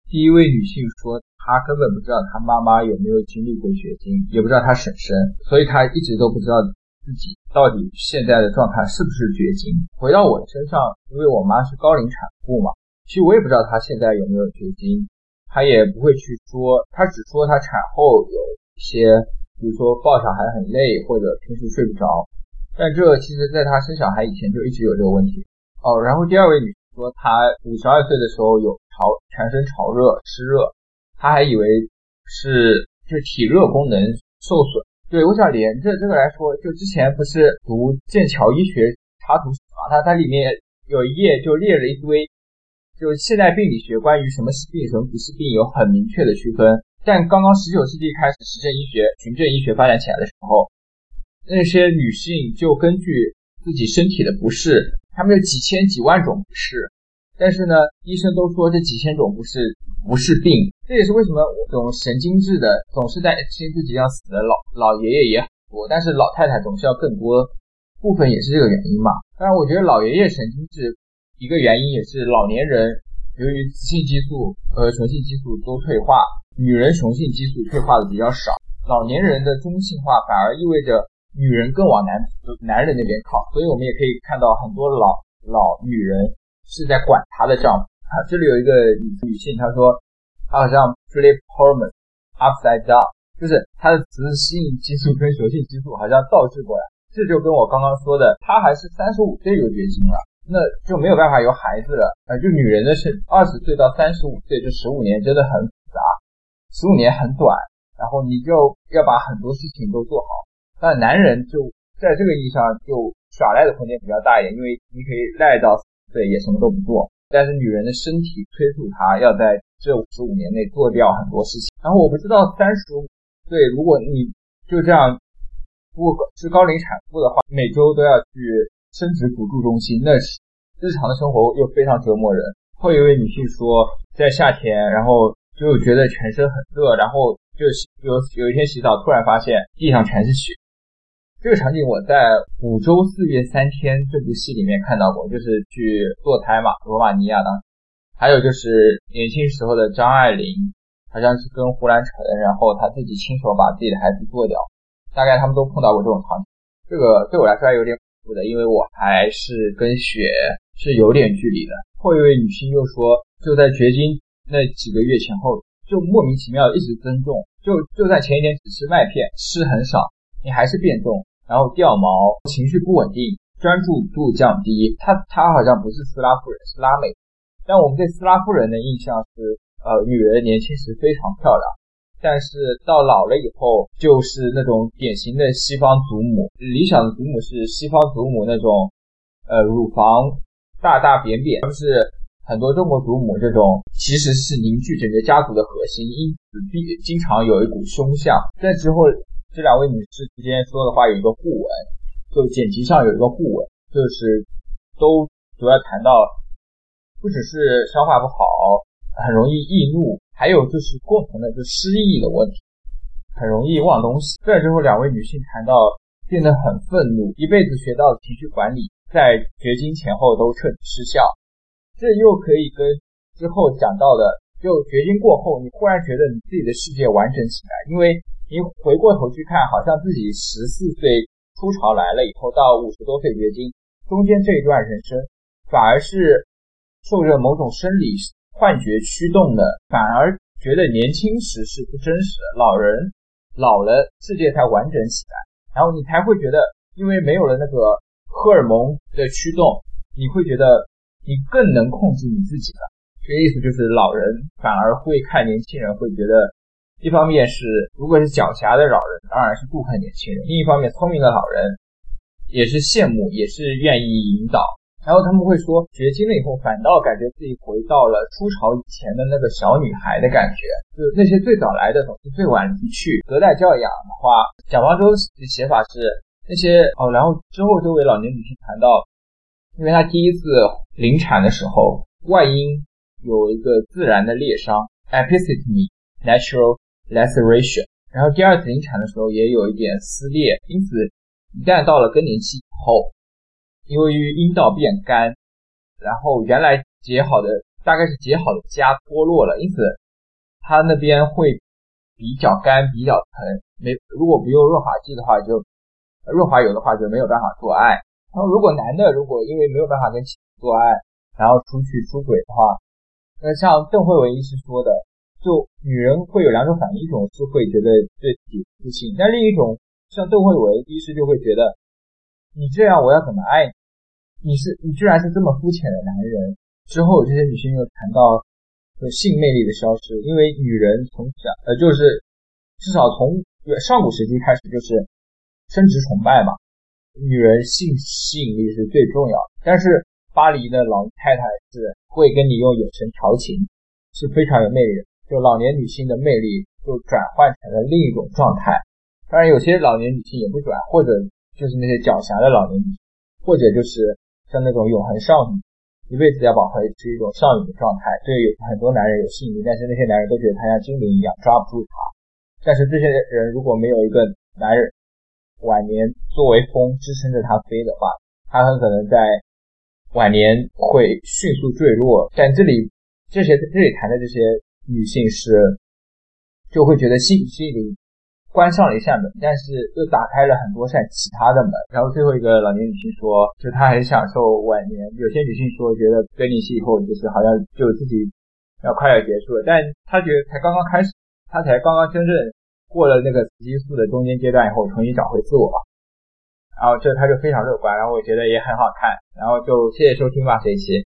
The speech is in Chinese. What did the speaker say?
第一位女性说她根本不知道她妈妈有没有经历过绝经，也不知道她婶婶，所以她一直都不知道自己到底现在的状态是不是绝经。回到我身上，因为我妈是高龄产妇嘛，其实我也不知道她现在有没有绝经，她也不会去说，她只说她产后有一些比如说抱小孩很累，或者平时睡不着，但这其实在她生小孩以前就一直有这个问题。然后第二位女性说她52岁的时候有全身潮热湿热，她还以为是就体热功能受损。对，我想连着这个来说，就之前不是读剑桥医学插图史嘛，它里面有一页就列了一堆，就现代病理学关于什么是病什么不是病有很明确的区分。但刚刚19世纪开始实证医学循证医学发展起来的时候，那些女性就根据自己身体的不适，她们有几千几万种不适，但是呢医生都说这几千种不适不是病。这也是为什么这种神经质的总是担心自己要死的老爷爷也很多，但是老太太总是要更多，部分也是这个原因嘛。当然我觉得老爷爷神经质一个原因也是老年人由于雌性激素和雄性激素都退化，女人雄性激素退化的比较少，老年人的中性化反而意味着女人更往男人那边靠，所以我们也可以看到很多老女人是在管她的丈夫。这里有一个女性，她说她好像 flip hormone upside down， 就是她的雌性激素跟雄性激素好像倒置过来。这就跟我刚刚说的，她还是35岁就绝经了，那就没有办法有孩子了。就女人的是20岁到35岁，这15年真的很复杂，15年很短，然后你就要把很多事情都做好。但男人就在这个意义上就耍赖的空间比较大一点，因为你可以赖到4岁也什么都不做，但是女人的身体催促她要在这55年内做掉很多事情。然后我不知道35岁如果你就这样如果是高龄产妇的话，每周都要去生殖辅助中心，那日常的生活又非常折磨人。会有一位女性说在夏天然后就觉得全身很热，然后就有一天洗澡突然发现地上全是血。这个场景我在5周4月3天这部戏里面看到过，就是去堕胎嘛，罗马尼亚当时。还有就是年轻时候的张爱玲，好像是跟胡兰成，然后她自己亲手把自己的孩子做掉，大概他们都碰到过这种场景。这个对我来说还有点恐怖的，因为我还是跟血是有点距离的。后一位女性又说就在绝经那几个月前后就莫名其妙一直增重，就在前一天只吃麦片，吃很少，你还是变重，然后掉毛，情绪不稳定，专注度降低。她好像不是斯拉夫人，是拉美。但我们对斯拉夫人的印象是女人年轻时非常漂亮，但是到老了以后就是那种典型的西方祖母，理想的祖母是西方祖母那种乳房大大扁扁，而不是很多中国祖母这种其实是凝聚整个家族的核心，因此经常有一股凶相。在之后这两位女士之间说的话有一个互文，就剪辑上有一个互文，就是都主要谈到不只是消化不好很容易易怒，还有就是共同的就失忆的问题，很容易忘东西。再之后两位女性谈到变得很愤怒，一辈子学到的情绪管理在绝经前后都彻底失效。这又可以跟之后讲到的就绝经过后你忽然觉得你自己的世界完整起来，因为你回过头去看好像自己14岁初潮来了以后到50多岁绝经，中间这一段人生反而是受着某种生理幻觉驱动的，反而觉得年轻时是不真实的，老人老了世界才完整起来，然后你才会觉得因为没有了那个荷尔蒙的驱动，你会觉得你更能控制你自己了。这个意思就是老人反而会看年轻人会觉得，一方面是如果是狡黠的老人当然是妒恨年轻人，另一方面聪明的老人也是羡慕，也是愿意引导。然后他们会说绝经了以后反倒感觉自己回到了初潮以前的那个小女孩的感觉，就那些最早来的总是最晚离去。隔代教养的话，蒋方舟的写法是那些然后之后这位老年女性谈到，因为她第一次临产的时候外阴有一个自然的裂伤 episiotomy natural laceration， 然后第二次临产的时候也有一点撕裂，因此一旦到了更年期以后，由于阴道变干，然后原来结好的大概是结好的痂脱落了，因此它那边会比较干比较疼，如果不用润滑剂的话，就润滑油的话就没有办法做爱。然后如果男的如果因为没有办法跟妻子做爱，然后出去出轨的话，那像邓慧文医师说的，就女人会有两种反应，一种是会觉得对自己自信，但另一种像邓慧文医师就会觉得，你这样我要怎么爱你？你居然是这么肤浅的男人。之后这些女性又谈到性魅力的消失，因为女人从小就是至少从上古时期开始就是生殖崇拜嘛，女人性吸引力是最重要的。但是巴黎的老太太是会跟你用眼神调情，是非常有魅力的，就老年女性的魅力就转换成了另一种状态。当然有些老年女性也不转，或者就是那些狡黠的老年女性，或者就是像那种永恒少女，一辈子要保持是一种少女的状态，对很多男人有吸引力，但是那些男人都觉得他像精灵一样抓不住他。但是这些人如果没有一个男人晚年作为风支撑着他飞的话，他很可能在晚年会迅速坠落。但这里谈的这些女性是就会觉得性吸引力关上了一扇门，但是又打开了很多扇其他的门。然后最后一个老年女性说，就她很享受晚年。有些女性说觉得更年期以后就是好像就自己要快要结束了，但她觉得才刚刚开始，她才刚刚真正过了那个雌激素的中间阶段以后重新找回自我吧。然后她就非常乐观，然后我觉得也很好看。然后就谢谢收听吧这一期。